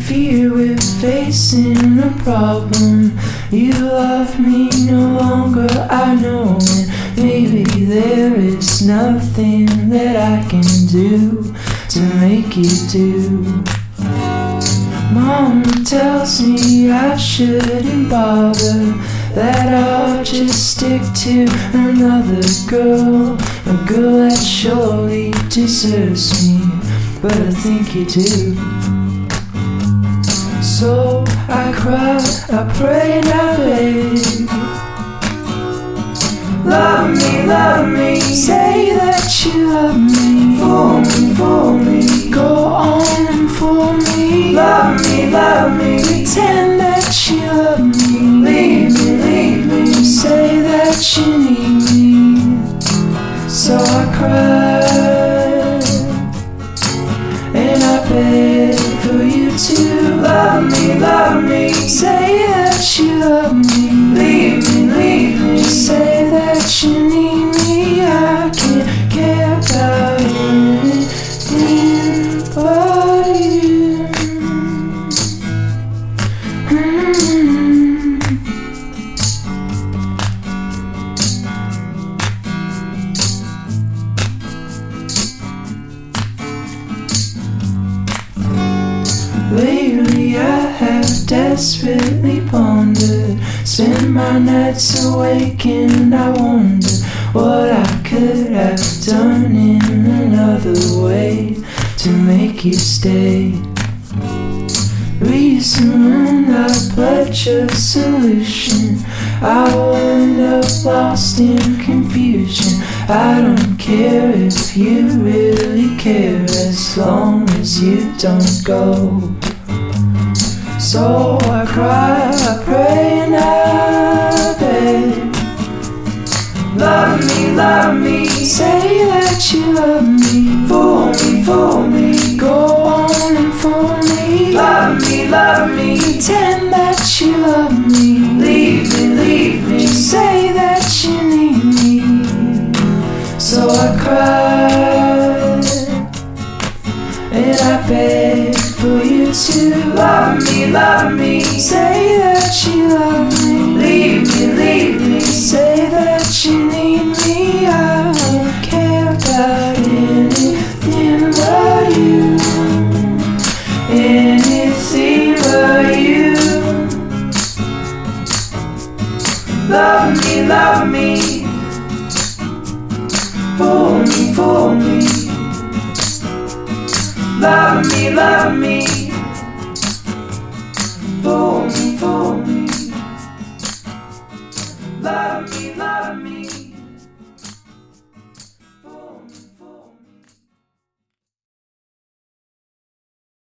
fear we're facing a problem. You love me no longer, I know, and maybe there is nothing that I can do to make you do. Mom tells me I shouldn't bother, that I'll just stick to another girl, a girl that surely deserves me, but I think you do. So I cry, I pray and I beg. Love me, say that you love me. Fool me, go on and fool me. Love me, pretend that you love me. Leave me, say that you need me. So I cry and I beg for you to love me, say that you love me. Leave me, say that you need me. I can't care about anything but you. Lately I have desperately pondered, spent my nights awake and I wonder what I could have done in another way to make you stay. Reason I pledge a solution, I will end up lost in confusion. I don't care if you really care, as long as you don't go. So I cry, I pray and I beg. Love me, say that you love me. Fool me, go on and fool me. Love me, pretend that you love me. Leave me, say that you need me. So I cry and I beg for you to love me, say that you love me. Leave me, say that you need me. I don't care about anything but you, anything but you. Love me, fool me. Love me, fool me. Love me.